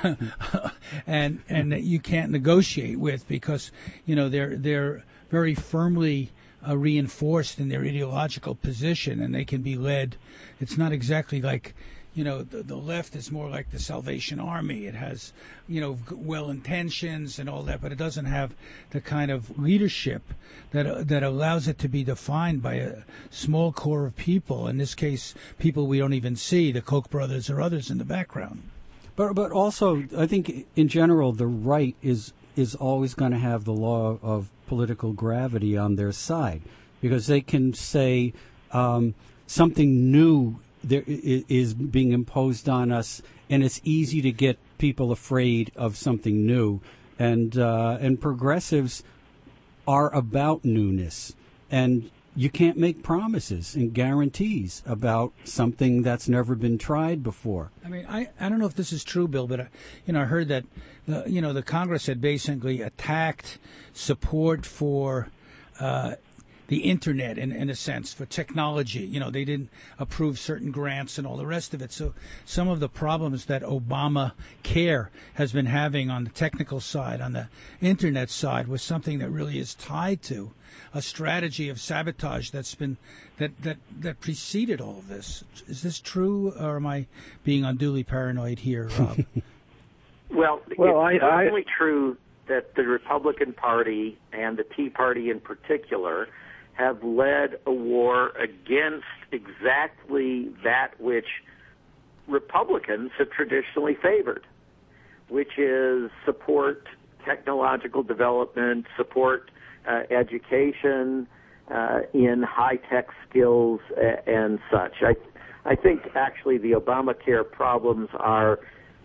and and that you can't negotiate with because you know they're they're very firmly uh, reinforced in their ideological position, and they can be led. It's not exactly like, you know, the, the left is more like the Salvation Army. It has, you know, well intentions and all that, but it doesn't have the kind of leadership that uh, that allows it to be defined by a small core of people. In this case, people we don't even see, the Koch brothers or others in the background. But but also, I think in general, the right is is always going to have the law of political gravity on their side, because they can say um, something new there is being imposed on us, and it's easy to get people afraid of something new. And uh, and progressives are about newness, and you can't make promises and guarantees about something that's never been tried before. I mean, I, I don't know if this is true, Bill, but I, you know, I heard that the, you know the Congress had basically attacked support for uh, the internet in, in a sense, for technology. You know, they didn't approve certain grants and all the rest of it. So some of the problems that Obamacare has been having on the technical side, on the internet side, was something that really is tied to a strategy of sabotage that's been that, that, that preceded all of this. Is this true, or am I being unduly paranoid here, Rob? Well, well it's I, certainly I... true that the Republican Party and the Tea Party in particular have led a war against exactly that which Republicans have traditionally favored, which is support technological development, support uh, education uh, in high-tech skills uh, and such. I, I think actually the Obamacare problems are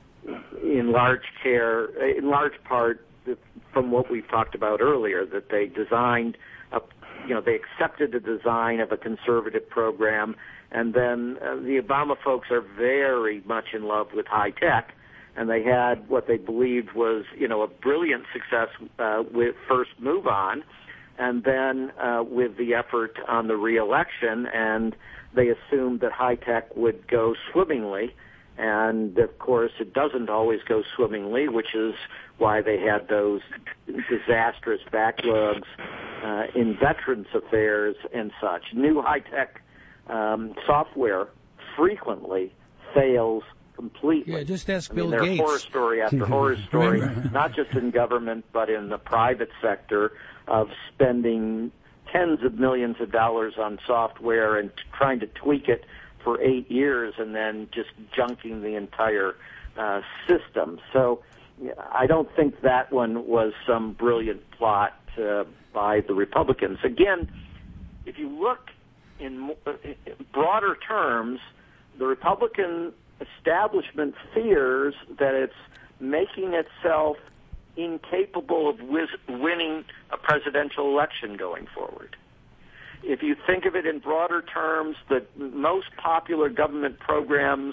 in large care, in large part from what we've talked about earlier, that they designed a You know, they accepted the design of a conservative program, and then uh, the Obama folks are very much in love with high tech, and they had what they believed was, you know, a brilliant success uh, with First Move On, and then uh, with the effort on the re-election, and they assumed that high tech would go swimmingly, and of course it doesn't always go swimmingly, which is why they had those disastrous backlogs uh, in Veterans Affairs and such. New high-tech um, software frequently fails completely. Yeah, just ask I Bill mean, there's Gates. horror story after horror story, not just in government, but in the private sector, of spending tens of millions of dollars on software and t- trying to tweak it for eight years and then just junking the entire uh, system. So I don't think that one was some brilliant plot uh, by the Republicans. Again, if you look in broader terms, the Republican establishment fears that it's making itself incapable of wiz- winning a presidential election going forward. If you think of it in broader terms, the most popular government programs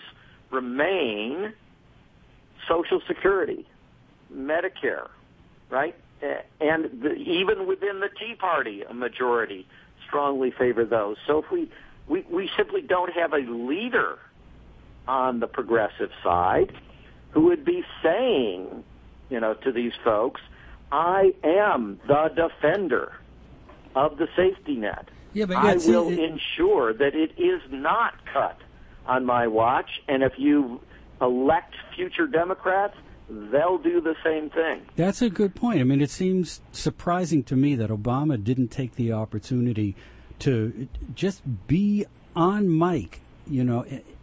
remain Social Security, Medicare, right? And the, even within the Tea Party, a majority strongly favor those. So if we, we, we simply don't have a leader on the progressive side who would be saying, you know, to these folks, I am the defender of the safety net. Yeah, but I it's, will it, ensure that it is not cut on my watch, and if you elect future Democrats, they'll do the same thing. That's a good point. I mean, it seems surprising to me that Obama didn't take the opportunity to just be on mic, you know,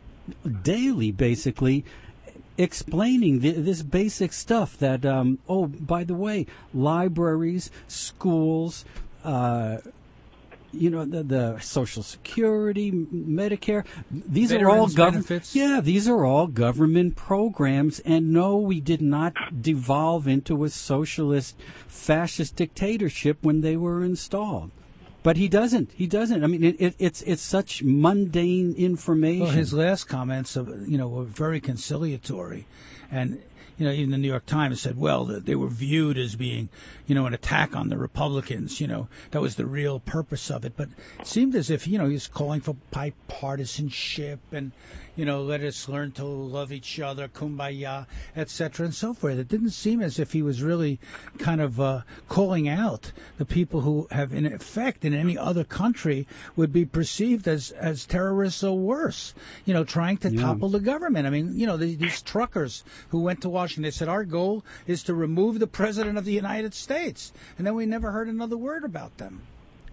daily, basically, explaining the, this basic stuff that, um, oh, by the way, libraries, schools, uh, you know, the, the Social Security, Medicare, these Veterans are all government. benefits. Yeah, these are all government programs. And no, we did not devolve into a socialist, fascist dictatorship when they were installed. But he doesn't. He doesn't. I mean, it, it, it's it's such mundane information. Well, his last comments, you know, were very conciliatory, and you know, even the New York Times said, well, that they were viewed as being, you know, an attack on the Republicans. You know, that was the real purpose of it. But it seemed as if, you know, he was calling for bipartisanship and, you know, let us learn to love each other, kumbaya, et cetera, and so forth. It didn't seem as if he was really kind of uh, calling out the people who have, in effect, in any other country, would be perceived as, as terrorists or worse, you know, trying to Yeah. topple the government. I mean, you know, these, these truckers who went to Washington, they said, our goal is to remove the President of the United States. And then we never heard another word about them.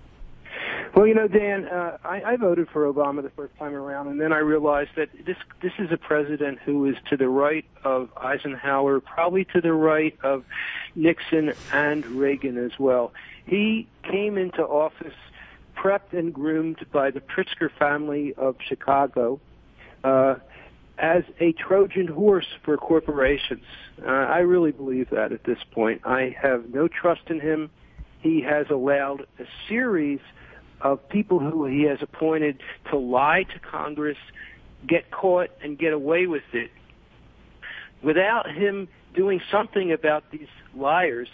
Well, you know, Dan, uh, I, I voted for Obama the first time around, and then I realized that this this is a president who is to the right of Eisenhower, probably to the right of Nixon and Reagan as well. He came into office prepped and groomed by the Pritzker family of Chicago uh, as a Trojan horse for corporations. Uh, I really believe that at this point. I have no trust in him. He has allowed a series of people who he has appointed to lie to Congress, get caught, and get away with it. Without him doing something about these liars,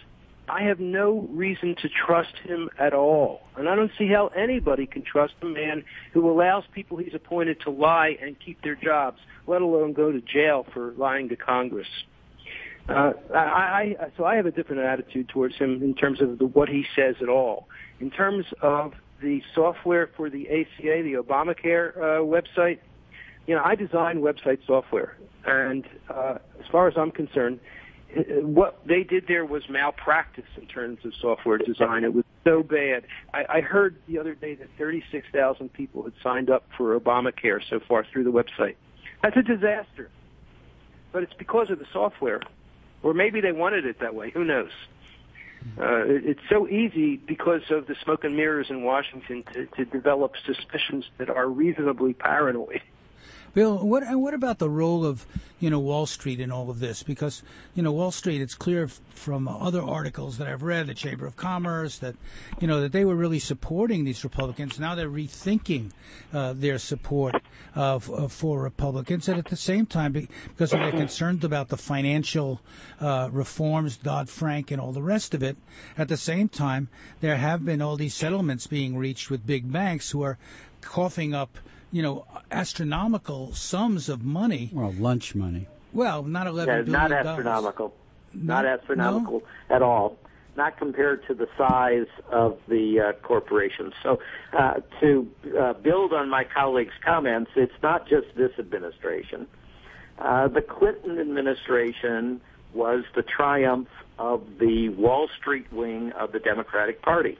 I have no reason to trust him at all. And I don't see how anybody can trust a man who allows people he's appointed to lie and keep their jobs, let alone go to jail for lying to Congress. Uh, I, I, so I have a different attitude towards him in terms of the, what he says at all. In terms of the software for the A C A, the Obamacare uh, website, you know, I design website software. And uh, as far as I'm concerned, what they did there was malpractice in terms of software design. It was so bad. I, I heard the other day that thirty-six thousand people had signed up for Obamacare so far through the website. That's a disaster. But it's because of the software. Or maybe they wanted it that way. Who knows? Uh, it, it's so easy because of the smoke and mirrors in Washington to, to develop suspicions that are reasonably paranoid. Bill, what and what about the role of, you know, Wall Street in all of this? Because, you know, Wall Street, it's clear f- from other articles that I've read, the Chamber of Commerce, that, you know, that they were really supporting these Republicans. Now they're rethinking uh, their support uh, f- uh, for Republicans. And at the same time, be- because they're concerned about the financial uh, reforms, Dodd-Frank and all the rest of it, at the same time, there have been all these settlements being reached with big banks who are coughing up, you know, astronomical sums of money. Well, lunch money. Well, not eleven yeah, billion not dollars. astronomical. No, not astronomical no? at all. Not compared to the size of the uh, corporations. So uh, to uh, build on my colleague's comments, it's not just this administration. Uh, the Clinton administration was the triumph of the Wall Street wing of the Democratic Party.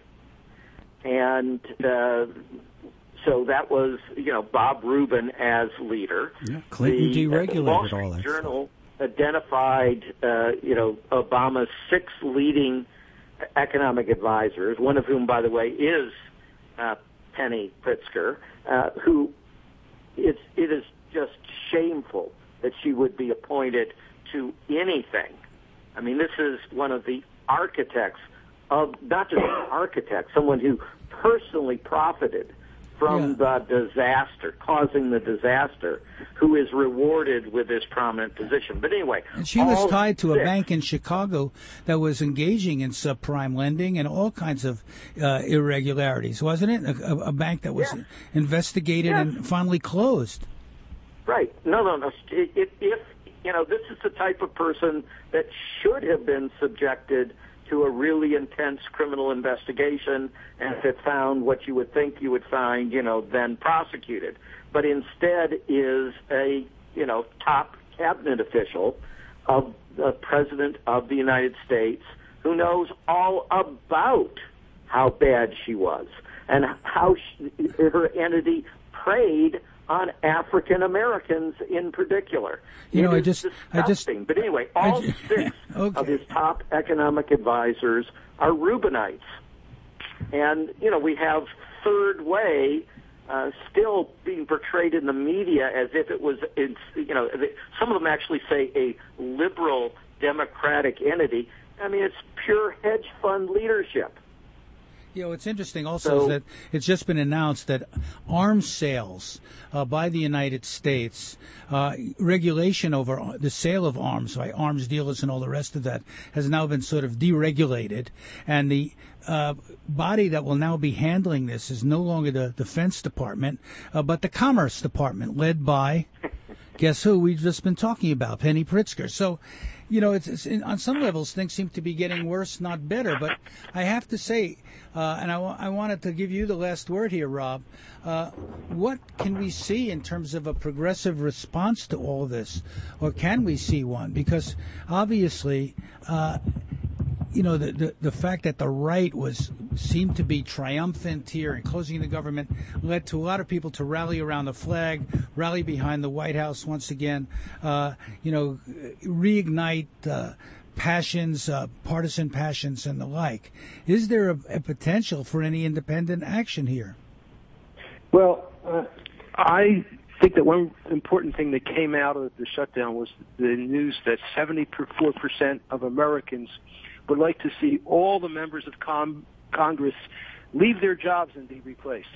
And uh, so that was, you know, Bob Rubin as leader. Yeah, Clinton the, deregulated uh, Wall Street all that Journal stuff. Identified, uh, you know, Obama's six leading economic advisors, one of whom, by the way, is uh, Penny Pritzker, uh, who it's, it is just shameful that she would be appointed to anything. I mean, this is one of the architects of, not just an architect, someone who personally profited from yeah. the disaster, causing the disaster, who is rewarded with this prominent position. But anyway, and she was tied to six. a bank in Chicago that was engaging in subprime lending and all kinds of uh, irregularities, wasn't it? A, a bank that was yeah. investigated yeah. and finally closed. Right. No, no, no. If, if, you know, this is the type of person that should have been subjected to a really intense criminal investigation, and if it found what you would think you would find, you know, then prosecuted. But instead is a, you know, top cabinet official of the President of the United States who knows all about how bad she was and how she, her entity preyed on African Americans in particular. You know, it I just, disgusting. I just. But anyway, all just, six okay. of his top economic advisors are Rubinites, and you know we have Third Way uh, still being portrayed in the media as if it was, it's, you know, some of them actually say a liberal democratic entity. I mean, it's pure hedge fund leadership. You know, it's interesting also so, is that it's just been announced that arms sales uh, by the United States, uh, regulation over the sale of arms by arms dealers and all the rest of that has now been sort of deregulated. And the uh, body that will now be handling this is no longer the Defense Department, uh, but the Commerce Department, led by, guess who we've just been talking about, Penny Pritzker. So, you know, it's, it's in, on some levels things seem to be getting worse, not better. But I have to say, uh, and I, w- I wanted to give you the last word here, Rob. Uh, what can we see in terms of a progressive response to all this, or can we see one? Because obviously, uh, you know, the, the the fact that the right was seemed to be triumphant here and closing the government led to a lot of people to rally around the flag, rally behind the White House once again, uh, you know, reignite uh, passions, uh, partisan passions and the like. Is there a, a potential for any independent action here? Well, uh, I think that one important thing that came out of the shutdown was the news that seventy-four percent of Americans would like to see all the members of com- Congress leave their jobs and be replaced.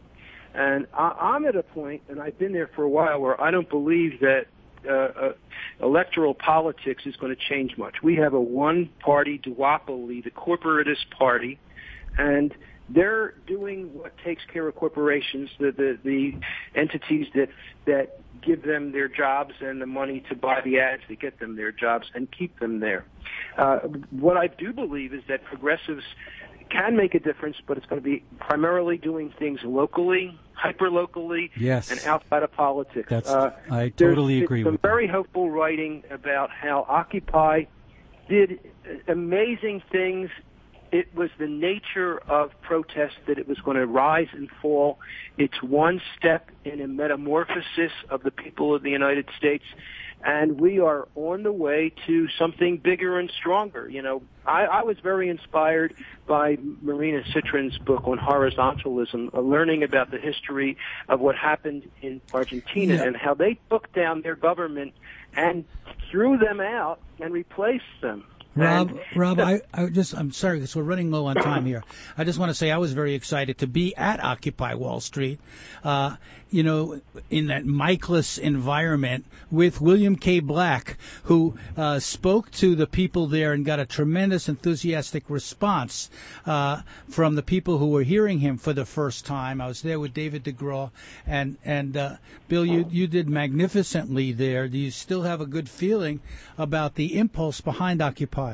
And I- I'm at a point, and I've been there for a while, where I don't believe that uh, uh, electoral politics is going to change much. We have a one-party duopoly, the corporatist party, and they're doing what takes care of corporations, the, the, the entities that that give them their jobs and the money to buy the ads to get them their jobs and keep them there. Uh, what I do believe is that progressives can make a difference, but it's going to be primarily doing things locally, hyper-locally, yes. and outside of politics. That's, uh, I totally agree some with that. very hopeful writing about how Occupy did amazing things. It was the nature of protest that it was going to rise and fall. It's one step in a metamorphosis of the people of the United States, and we are on the way to something bigger and stronger. You know, I, I was very inspired by Marina Citrin's book on horizontalism, uh, learning about the history of what happened in Argentina Yeah. and how they took down their government and threw them out and replaced them. Rob, And- Rob, I, I just, I'm sorry, because we're running low on time here. I just want to say I was very excited to be at Occupy Wall Street, uh, you know, in that Mikeless environment with William K. Black, who uh, spoke to the people there and got a tremendous enthusiastic response uh, from the people who were hearing him for the first time. I was there with David DeGraw, and, and uh, Bill, you, you did magnificently there. Do you still have a good feeling about the impulse behind Occupy?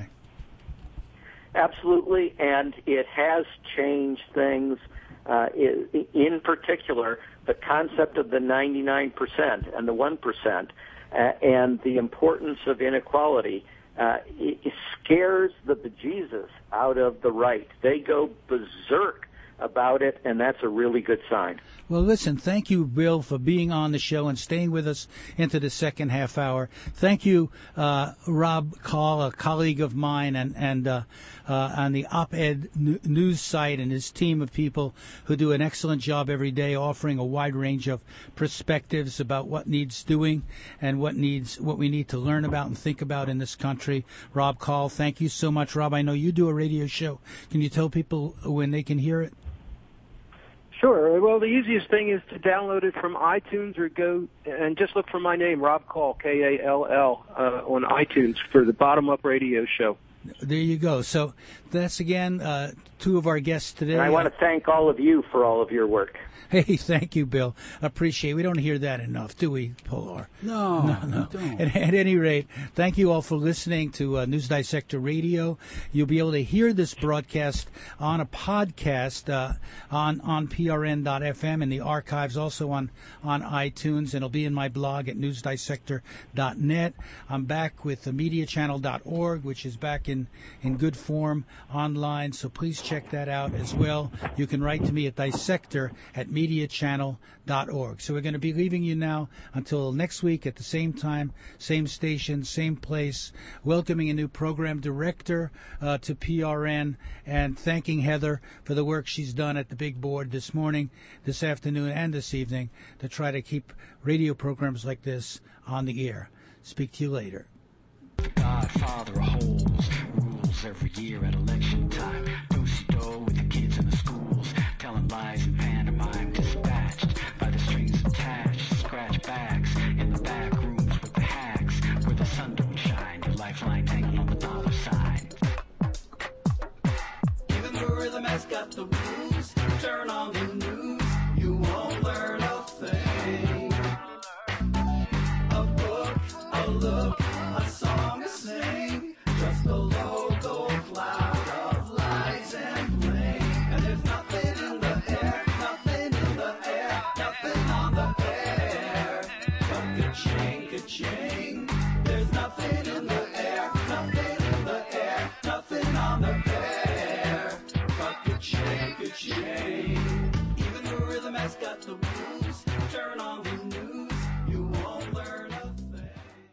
Absolutely, and it has changed things. Uh, in, in particular, the concept of the ninety-nine percent and the one percent, uh, and the importance of inequality, uh, it, it scares the bejesus out of the right. They go berserk about it, and that's a really good sign. Well, listen, thank you, Bill, for being on the show and staying with us into the second half hour. Thank you, uh, Rob Call, a colleague of mine, and, and uh, uh, on the op-ed n- news site, and his team of people who do an excellent job every day offering a wide range of perspectives about what needs doing and what needs what we need to learn about and think about in this country. Rob Call, thank you so much. Rob, I know you do a radio show. Can you tell people when they can hear it? Sure. Well, the easiest thing is to download it from iTunes or go and just look for my name, Rob Call, K A L L, uh, on iTunes for the Bottom Up Radio Show. There you go. So that's, again, uh, two of our guests today. And I want to thank all of you for all of your work. Hey, thank you, Bill. Appreciate it. We don't hear that enough, do we, Polar? No, no, no. we don't. At, at any rate, thank you all for listening to uh, News Dissector Radio. You'll be able to hear this broadcast on a podcast uh, on on P R N dot F M and the archives, also on, on iTunes, and it'll be in my blog at news dissector dot net. I'm back with the media channel dot org, which is back in, in good form online, so please check that out as well. You can write to me at dissector at media channel dot org. So we're going to be leaving you now until next week at the same time, same station, same place, welcoming a new program director uh, to P R N, and thanking Heather for the work she's done at the big board this morning, this afternoon, and this evening to try to keep radio programs like this on the air. Speak to you later. Godfather of holes, rules every year at election time. Do-si-do with the kids in the schools, telling lies in pantomime, dispatched by the strings attached. Scratch bags in the back rooms with the hacks, where the sun don't shine. Your lifeline hanging on the dollar sign. Even the rhythm has got the blues. Turn on the news, you won't learn a thing. A book, a look, a song to sing, just a local cloud of lies and bling. And there's nothing in the air, nothing in the air, nothing on the air. But ka-ching, ka-ching, there's nothing